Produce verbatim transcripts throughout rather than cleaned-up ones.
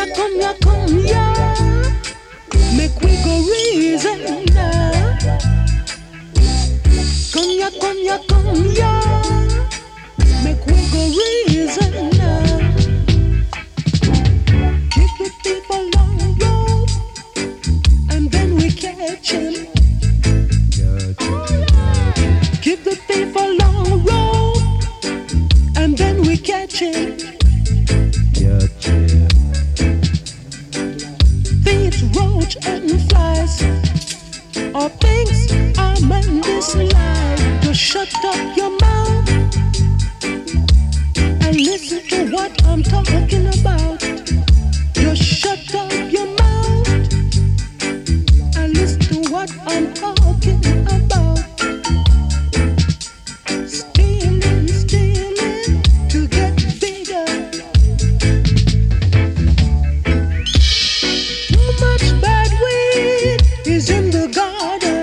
come ya, come ya. Make we go reason now. Come ya, come ya, come ya. Make we go reason now. Give the people long road, and then we catch 'em. Give the people long road, and then we catch 'em. Thieves, roach, and flies, all things are meant this life. Just shut up your mouth and listen to what I'm talking about. Just shut up your mouth and listen to what I'm talking about. Stealing, stealing to get bigger. Too much bad weed is in the garden.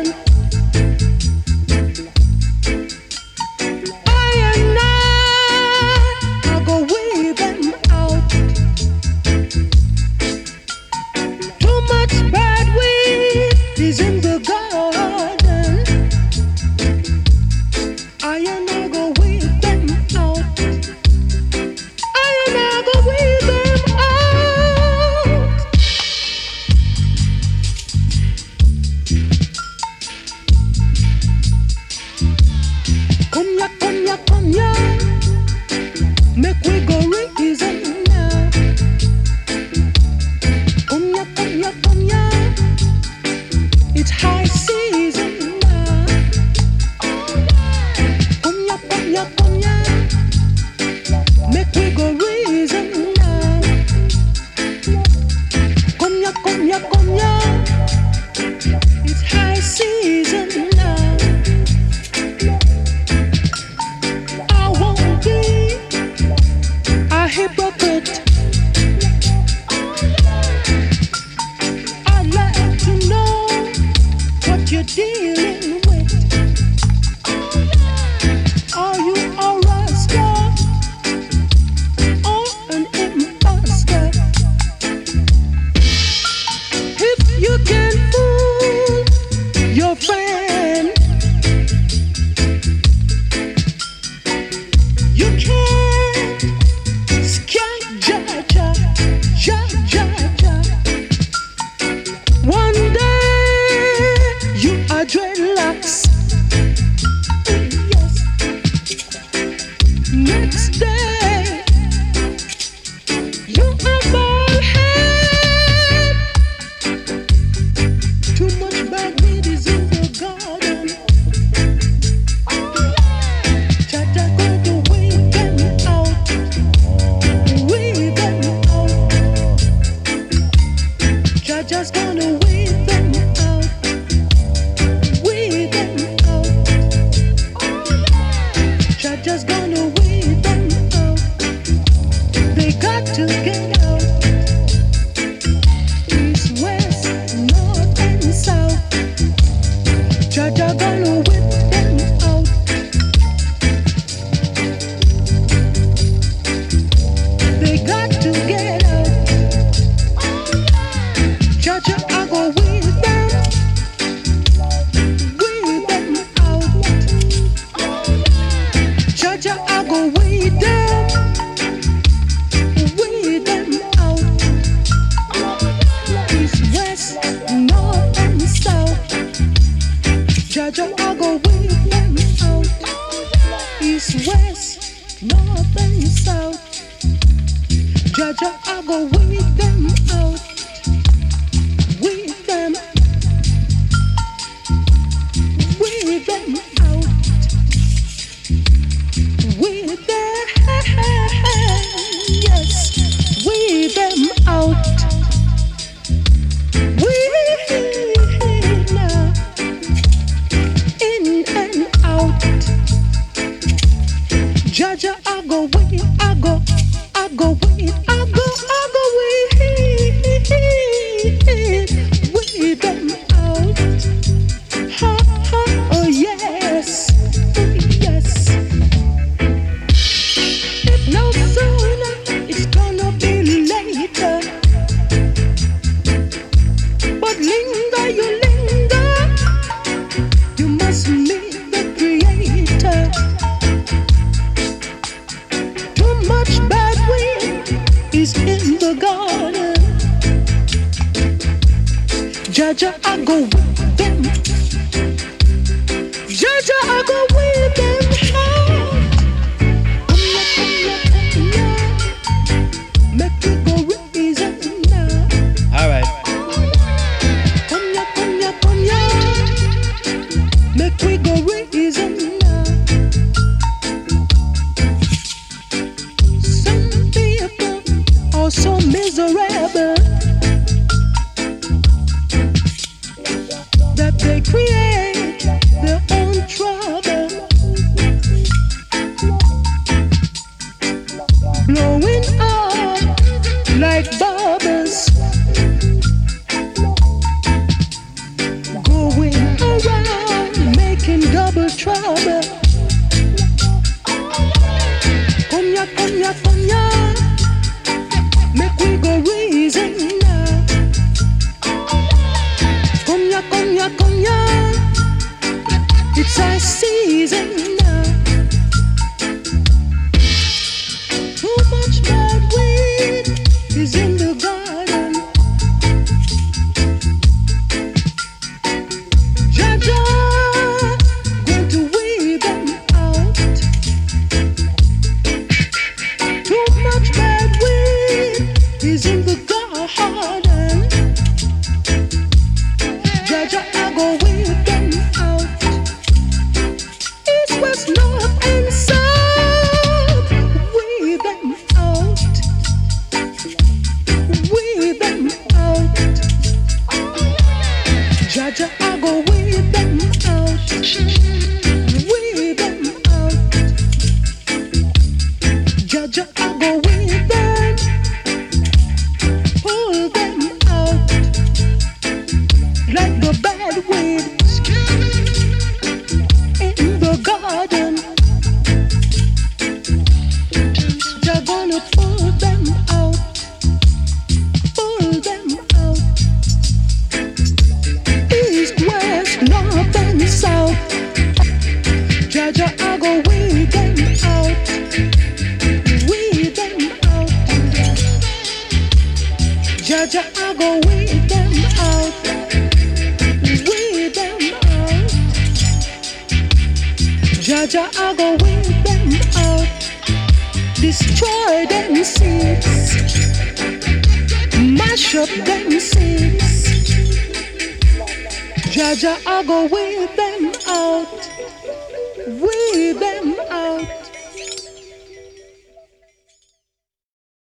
I and I, I go weed them out. Too much bad weed is in the garden. I and I go weed them out. I and I go weed them out. Come ya, come ya, come ya. Make we go reason now. Come ya, come ya, come ya. It's high season now. Come ya, come ya, come ya. Make we go reason now. Come ya, come ya, come ya. It's high season now. I won't be a hypocrite. I'd like to know what you're dealing with. Are you a rasta or an imposter? If you can fool your friend, you can't scam Jaja, Jaja, Jaja. One day you are dreadlocks, yes. Next day you are bald head. Too much bad weed is in the garden. Jaja gonna weed them out, weed them out. Jaja's gonna weed them out, weed them out. Jaja's gonna weed them out. They got to get out. East, west, north, and south. Jaja gonna whip them out. They got to get out. Jaja, I go with them, with them out. Jaja, I go with them, with them out. East, west, north, and south. Jaja, I go with them out. East, west, north, and south. Jaja, I go with them out. With them, with them out. With them, yes. With them out. With now. In and out. Jaja, I go with, I go, I go with, I go, I go with, with them out. Ha ha, oh yes, oh yes. If no sooner, it's gonna be later. Jaja, I go with them. Jaja, I go with them. Make me go reason now. All right. Come ya, come ya, come ya. Make we go reason now. Some people are so miserable that they create their own trouble, blowing up like bubbles, going around making double trouble. Come ya, come ya, come ya, make we go reason now. Come ya, come ya, come ya, it's our season now. Too much bad weed is in the garden. Jaja, going to weed them out. Too much bad weed is in the garden. Jaja, I go with them out. East, west, north, and south. Weed them out. Weed them out. Jaja, I go with them out. Weed them out. Jaja, I go with them. Pull them out like the bad weeds in the garden. They're gonna pull them out, pull them out. East, west, north, and south. Jaja, I go weed them out, weed them out. Jaja, I go weed them out. Weed them out. Jaja, I go with them out. Destroy them seeds. Mash up them seeds. Jaja, I go with them out. Weed them out.